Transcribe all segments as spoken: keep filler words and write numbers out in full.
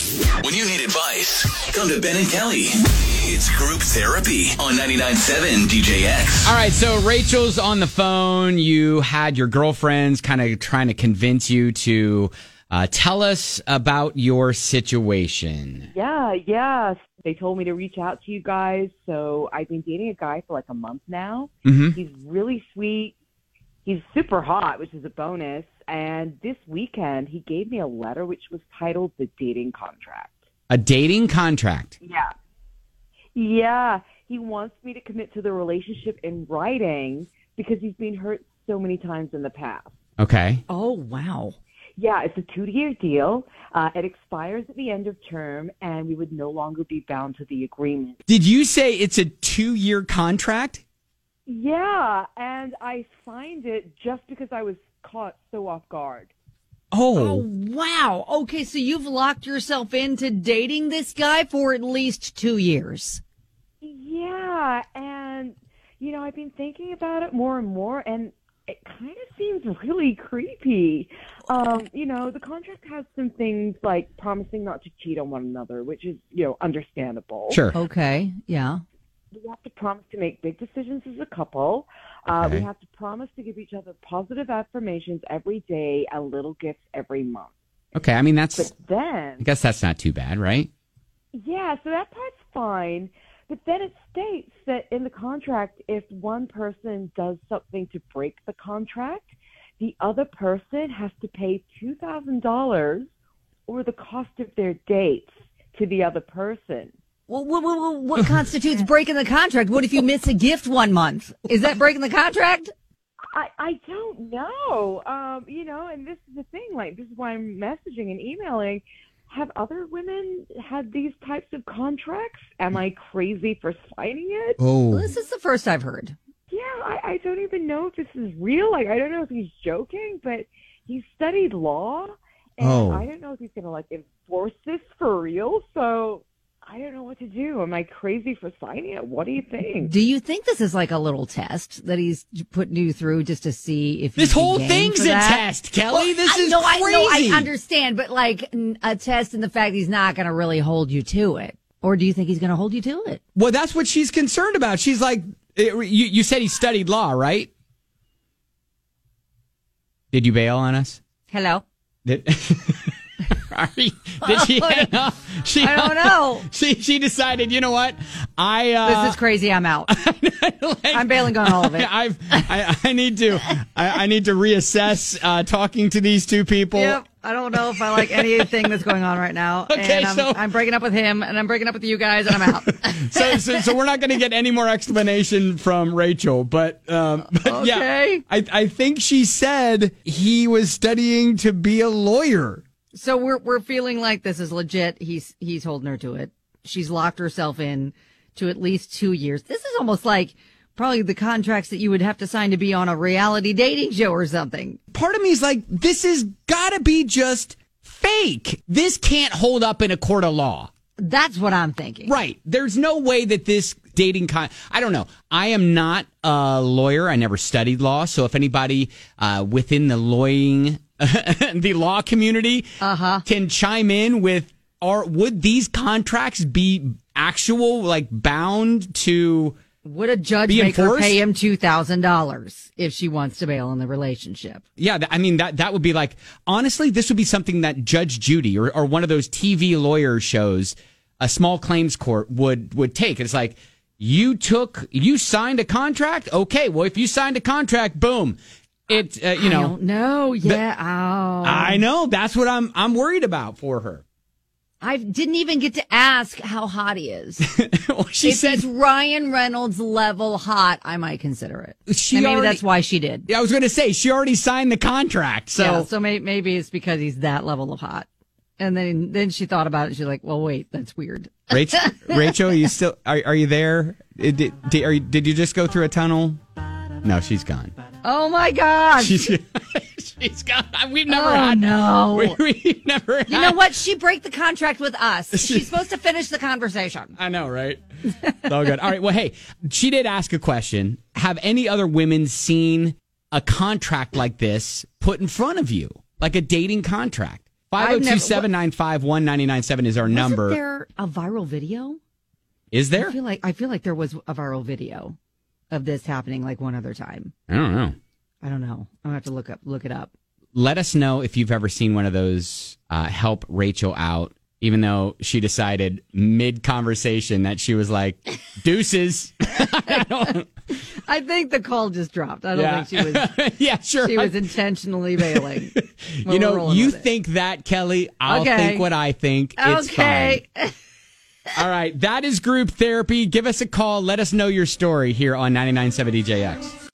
When you need advice, come to Ben and Kelly. It's group therapy on ninety-nine point seven D J X. All right, so Rachel's on the phone. You had your girlfriends kind of trying to convince you to uh, tell us about your situation. Yeah, yeah. They told me to reach out to you guys. So I've been dating a guy for like a month now. Mm-hmm. He's really sweet. He's super hot, which is a bonus. And this weekend, he gave me a letter which was titled The Dating Contract. A dating contract? Yeah. Yeah. He wants me to commit to the relationship in writing because he's been hurt so many times in the past. Okay. Oh, wow. Yeah, it's a two-year deal. Uh, it expires at the end of term, and we would no longer be bound to the agreement. Did you say it's a two-year contract? Yeah, and I signed it just because I was caught so off guard. Oh, Oh. wow. Okay, so you've locked yourself into dating this guy for at least two years. Yeah, and, you know, I've been thinking about it more and more, and it kind of seems really creepy. Um, you know, the contract has some things like promising not to cheat on one another, which is, you know, understandable. Sure. Okay, yeah. We have to promise to make big decisions as a couple. Uh, Okay. We have to promise to give each other positive affirmations every day and little gifts every month. Okay, I mean, that's, But then, I guess that's not too bad, right? yeah, so that part's fine. But then it states that in the contract, if one person does something to break the contract, the other person has to pay two thousand dollars or the cost of their dates to the other person. Well, what, what, what constitutes breaking the contract? What if you miss a gift one month? Is that breaking the contract? I, I don't know. Um, you know, and this is the thing, like, this is why I'm messaging and emailing. Have other women had these types of contracts? Am I crazy for signing it? Oh. Well, this is the first I've heard. Yeah, I, I don't even know if this is real. Like, I don't know if he's joking, but he studied law, and Oh. I don't know if he's going to, like, enforce this for real. So I don't know what to do. Am I crazy for signing it? What do you think? Do you think this is like a little test that he's putting you through just to see if This you'd be whole game thing's for a that? test, Kelly. This I is know, I know, crazy. I understand, but like n- a test in the fact he's not going to really hold you to it. Or do you think he's going to hold you to it? Well, that's what she's concerned about. She's like, it, you, you said he studied law, right? Did you bail on us? Hello? Did, Are you- did she hang up? She, I don't know. She she decided, you know what? I uh, This is crazy. I'm out. like, I'm bailing on all of it. I've I, I need to I, I need to reassess uh, talking to these two people. Yep. I don't know if I like anything that's going on right now. Okay, and I'm, so- I'm breaking up with him, and I'm breaking up with you guys, and I'm out. So, so, so we're not going to get any more explanation from Rachel, but, um, but yeah, Okay. I, I think she said he was studying to be a lawyer. So we're we're feeling like this is legit. He's he's holding her to it. She's locked herself in to at least two years. This is almost like probably the contracts that you would have to sign to be on a reality dating show or something. Part of me is like, this has got to be just fake. This can't hold up in a court of law. That's what I'm thinking. Right. There's no way that this dating con, I don't know. I am not a lawyer. I never studied law. So if anybody uh, within the lawyering, the law community Uh-huh. can chime in with, are, would these contracts be actual, like bound to, Would a judge Be make her enforced? pay him two thousand dollars if she wants to bail in the relationship? yeah, th- I mean, that, that would be like, honestly, this would be something that Judge Judy or, or one of those T V lawyer shows, a small claims court would, would take. It's like, you took, you signed a contract? Okay, well, if you signed a contract, boom. It, uh, you I know, don't know. Yeah. oh. I know. That's what I'm, I'm worried about for her. I didn't even get to ask how hot he is. Well, she if said, he's Ryan Reynolds level hot, I might consider it. She and maybe already- that's why she did. yeah, I was going to say, she already signed the contract. So, yeah, so may, maybe it's because he's that level of hot. And then then she thought about it. She's like, well, wait, that's weird. Rachel, Rachel, you still, are, are you there? Did, did, are you, did you just go through a tunnel? No, she's gone. Oh my gosh. She's, she's gone. We've never oh had, no. we, we've never had. You know what? She break the contract with us. She's supposed to finish the conversation. I know, right? It's all good. All right. Well, hey, she did ask a question. Have any other women seen a contract like this put in front of you? Like a dating contract? five oh two, seven nine five, one nine nine seven is our number. Wasn't there a viral video? Is there? I feel like I feel like there was a viral video of this happening like one other time. I don't know. I don't know. I'm gonna have to look up look it up. Let us know if you've ever seen one of those uh, help Rachel out, even though she decided mid-conversation that she was like, deuces. I, don't... I think the call just dropped. I don't yeah. think she was. yeah, sure. She was intentionally bailing. You know, you think that, Kelly. I'll okay. think what I think. It's okay. fine. All right. That is Group Therapy. Give us a call. Let us know your story here on ninety-nine point seven D J X.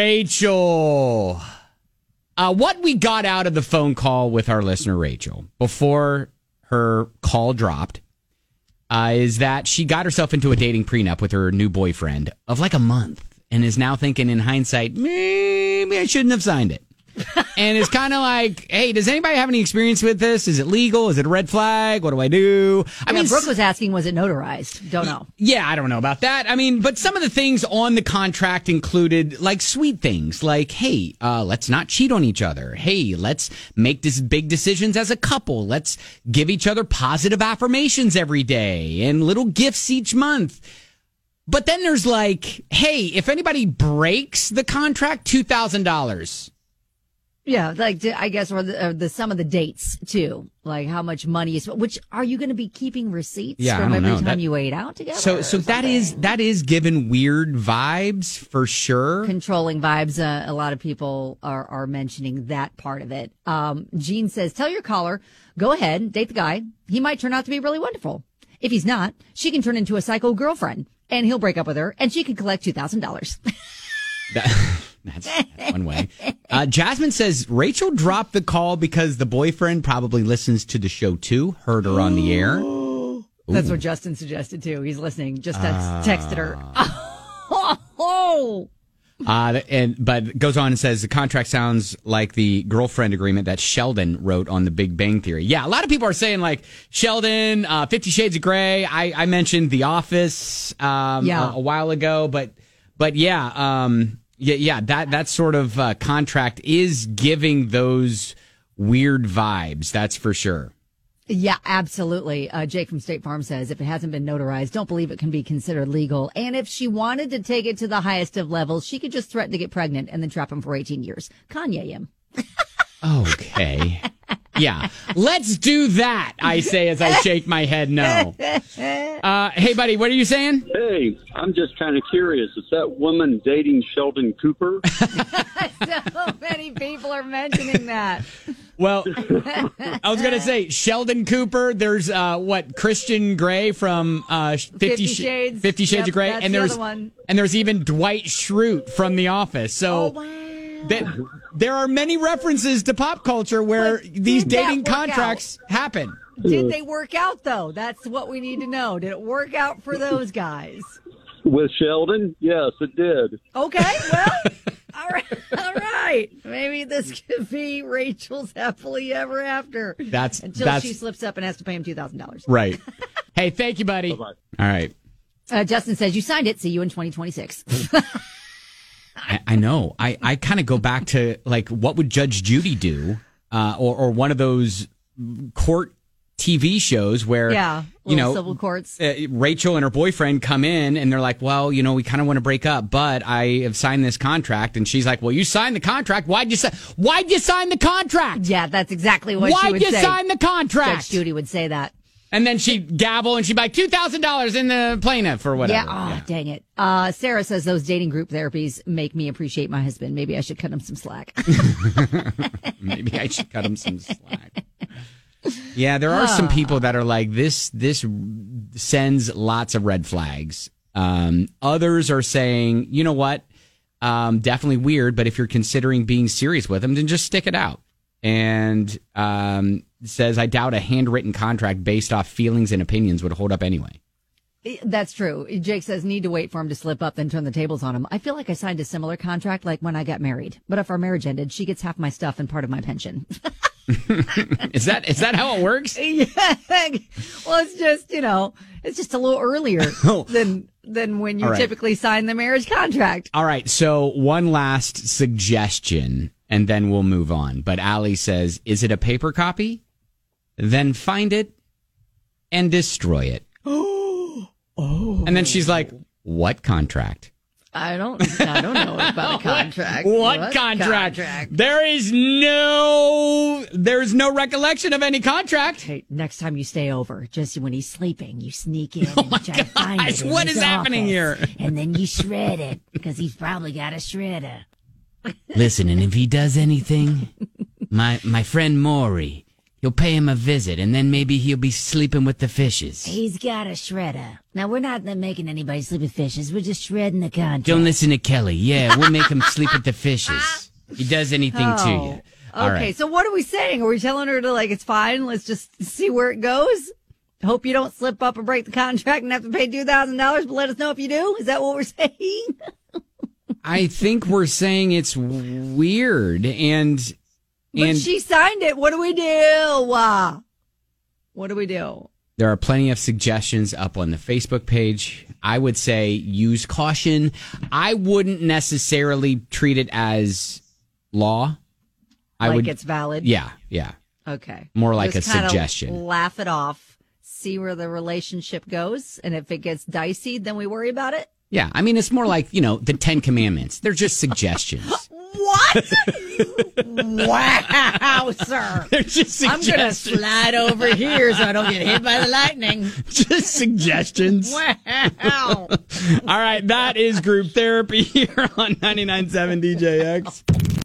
Rachel. Uh, what we got out of the phone call with our listener, Rachel, before her call dropped, uh, is that she got herself into a dating prenup with her new boyfriend of like a month and is now thinking in hindsight, maybe I shouldn't have signed it. And it's kind of like, hey, does anybody have any experience with this? Is it legal? Is it a red flag? What do I do? I yeah, mean, Brooke was asking, was it notarized? Don't know. Yeah, I don't know about that. I mean, but some of the things on the contract included like sweet things like, hey, uh, let's not cheat on each other. Hey, let's make this big decisions as a couple. Let's give each other positive affirmations every day and little gifts each month. But then there's like, hey, if anybody breaks the contract, two thousand dollars. Yeah, like I guess, or the, uh, the some of the dates too, like how much money is. Which are you going to be keeping receipts yeah, from I don't every know. time that, you ate out together? So, so that is that is given weird vibes for sure. Controlling vibes. Uh, a lot of people are are mentioning that part of it. Um, Jean says, "Tell your caller, go ahead, date the guy. He might turn out to be really wonderful. If he's not, she can turn into a psycho girlfriend, and he'll break up with her, and she can collect two thousand dollars." That's, that's one way. Uh, Jasmine says Rachel dropped the call because the boyfriend probably listens to the show too. Heard her on the air. Ooh. That's what Justin suggested too. He's listening. Just text, uh, texted her. Oh. Uh, and but goes on and says the contract sounds like the girlfriend agreement that Sheldon wrote on The Big Bang Theory. Yeah, a lot of people are saying like Sheldon, uh, Fifty Shades of Grey. I, I mentioned The Office um, yeah. a, a while ago, but but yeah. Um, Yeah, yeah, that that sort of uh, contract is giving those weird vibes. That's for sure. Yeah, absolutely. Uh, Jake from State Farm says if it hasn't been notarized, don't believe it can be considered legal. And if she wanted to take it to the highest of levels, she could just threaten to get pregnant and then trap him for eighteen years. Kanye him. Okay. Yeah, let's do that, I say as I shake my head no. Uh, hey, buddy, what are you saying? Hey, I'm just kind of curious. Is that woman dating Sheldon Cooper? So many people are mentioning that. Well, I was going to say Sheldon Cooper. There's, uh, what, Christian Grey from uh, fifty, Fifty Shades. Fifty Shades Yep, of Grey. that's And the there's other one. and there's even Dwight Schrute from The Office. So Oh, wow. that, there are many references to pop culture where But these did that dating work contracts happen. Did they work out, though? That's what we need to know. Did it work out for those guys? With Sheldon? Yes, it did. Okay, well, all right, all right. Maybe this could be Rachel's happily ever after. That's until that's, she slips up and has to pay him two thousand dollars. Right. Hey, thank you, buddy. Bye-bye. All right. Uh, Justin says you signed it. See you in twenty twenty-six. I, I know. I, I kind of go back to like, what would Judge Judy do? Uh, or, or one of those court T V shows where, yeah, you know, civil courts. Uh, Rachel and her boyfriend come in and they're like, well, you know, we kind of want to break up, but I have signed this contract. And she's like, well, you signed the contract. Why'd you sign? Why'd you sign the contract? Yeah, that's exactly what Why'd she would you say. sign the contract? Judge Judy would say that. And then she'd gavel and she'd be like, two thousand dollars in the plaintiff or whatever. Yeah, oh, yeah. Dang it. Uh, Sarah says those dating group therapies make me appreciate my husband. Maybe I should cut him some slack. Maybe I should cut him some slack. Yeah, there are some people that are like, this This sends lots of red flags. Um, others are saying, you know what? Um, definitely weird, but if you're considering being serious with him, then just stick it out. And um, says, I doubt a handwritten contract based off feelings and opinions would hold up anyway. That's true. Jake says, need to wait for him to slip up, then turn the tables on him. I feel like I signed a similar contract like when I got married. But if our marriage ended, she gets half my stuff and part of my pension. Is that is that how it works? Yeah. Well, it's just, you know, it's just a little earlier than than when you All right. typically sign the marriage contract. All right. So one last suggestion, and then we'll move on. But Allie says, is it a paper copy? then find it and destroy it. Oh. And then she's like, what contract? I don't I don't know about a contract. What, what contract? contract? There is no there's no recollection of any contract. Hey, next time you stay over, just when he's sleeping, you sneak in oh and my you try gosh, to find it. What is happening here? And then you shred it because he's probably got a shredder. Listen, and if he does anything, my my friend Maury, you'll pay him a visit, and then maybe he'll be sleeping with the fishes. He's got a shredder. Now, we're not making anybody sleep with fishes. We're just shredding the contract. Don't listen to Kelly. Yeah, we'll make him sleep with the fishes. He does anything oh, to you. All okay, right. So what are we saying? Are we telling her to, like, it's fine, let's just see where it goes? Hope you don't slip up and break the contract and have to pay two thousand dollars, but let us know if you do? Is that what we're saying? I think we're saying it's weird, and... But and she signed it. What do we do? Wow. What do we do? There are plenty of suggestions up on the Facebook page. I would say use caution. I wouldn't necessarily treat it as law. I like would, it's valid? Yeah, yeah. Okay. More like Just a kinda suggestion. Laugh it off, see where the relationship goes, and if it gets dicey, then we worry about it? Yeah, I mean, it's more like, you know, the Ten Commandments. They're just suggestions. What? Wow, sir. They're just suggestions. I'm going to slide over here so I don't get hit by the lightning. Just suggestions. Wow. All right, that is Group Therapy here on ninety-nine point seven D J X.